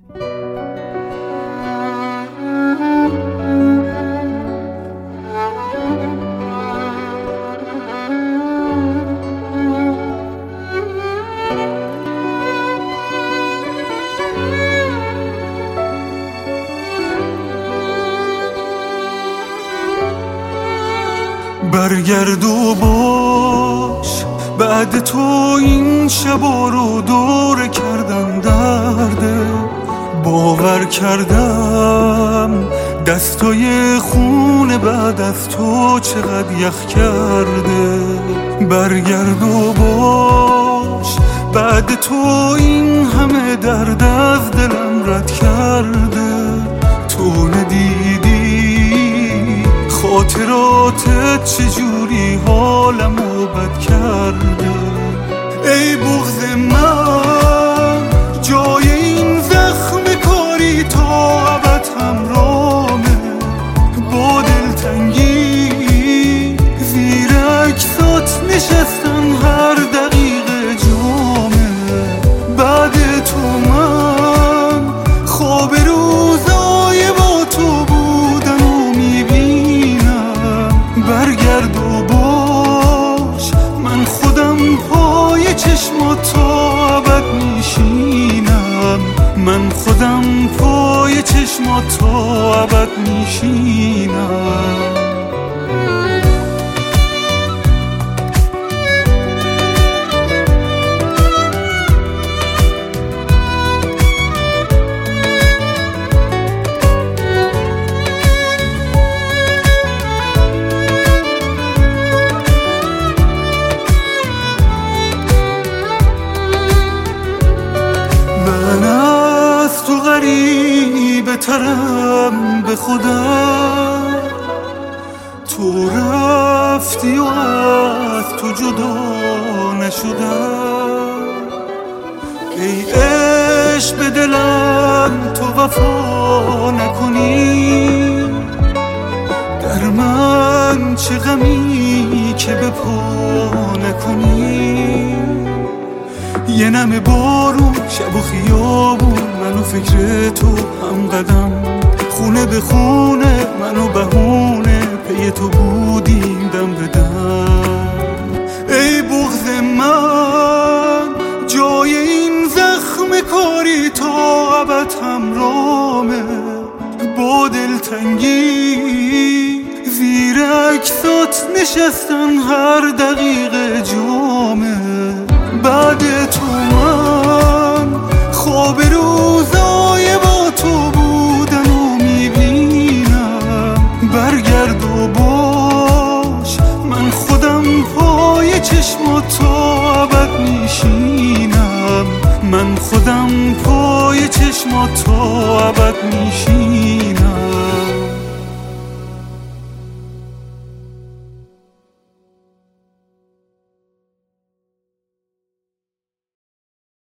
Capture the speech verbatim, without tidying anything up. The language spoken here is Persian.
برگرد و باش، بعد تو این شبا رو دور کردم درده. باور کردم دستای خون بعد از تو چقدر یخ کرده. برگرد و باش، بعد تو این همه درد از دلم رد کرده. تو ندیدی خاطراتت چجوری حالمو بد کرده. ای بغض من جای این زخم کاری تا ابد همرامه. با دلتنگی زیر عکسات نشستن هر دقیقه جامه. بعد تو من خواب روزای با تو بودن و میبینم. برگرد و باش، من خودم پای چشمات تا ابد میشینم. من خودم پای چشمات تا ابد میشینم. بترم به خودم، تو رفتی و از تو جدا نشدم. ای عشق به دلم تو وفا نکنی، در من چه غمی که به پا نکنی. یه نم بارون شب و خیابون، منو فکر تو هم قدم. خونه به خونه منو بهونه، پی تو بودیم دم به دم. ای بغض من جای این زخم کاری تا ابد همرامه. با دلتنگی زیر عکسات نشستن هر دقیقه جامه. بعد تو من خواب روزای با تو بودن و میبینم. برگرد و باش، من خودم پای چشمات تا ابد میشینم. من خودم پای چشمات تا ابد میشینم.